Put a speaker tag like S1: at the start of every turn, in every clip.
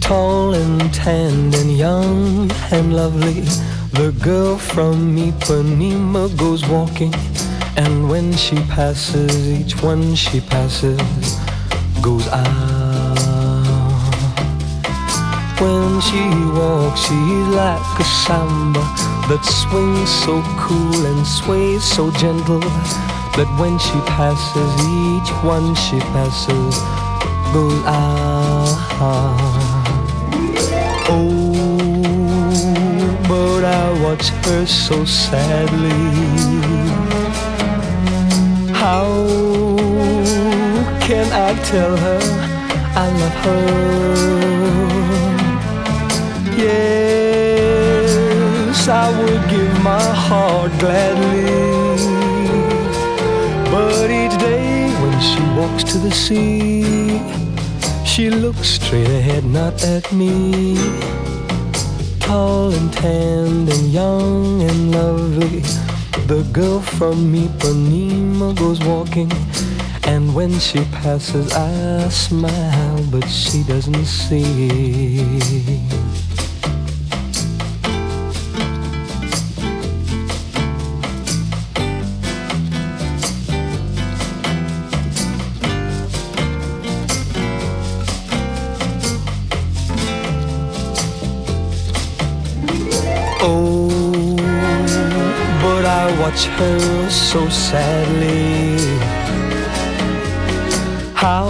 S1: Tall and tanned and young and lovely, the girl from Ipanema goes walking, and when she passes, each one she passes goes out. When she walks, she's like a samba that swings so cool and sways so gentle, that when she passes, each one she passes goes out. Oh, but I watch her so sadly. How can I tell her I love her? Yes, I would give my heart gladly, but each day when she walks to the sea, she looks straight ahead, not at me. Tall and tanned and young and lovely, the girl from Ipanema goes walking, and when she passes I smile, but she doesn't see. Oh, but I watch her so sadly. How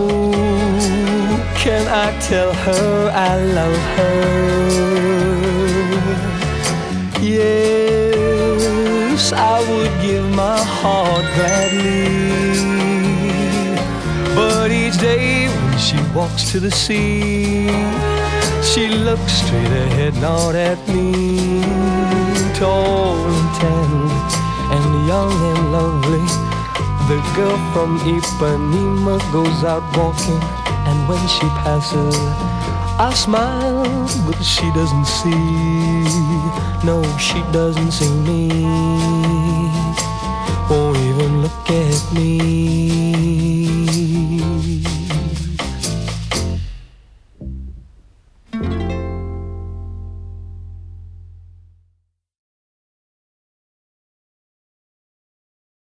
S1: can I tell her I love her? Yes, I would give my heart gladly, but each day when she walks to the sea, she looks straight ahead, not at me. Tall and tanned and young and lovely, the girl from Ipanema goes out walking, and when she passes I smile, but she doesn't see. No, she doesn't see me, won't even look at me.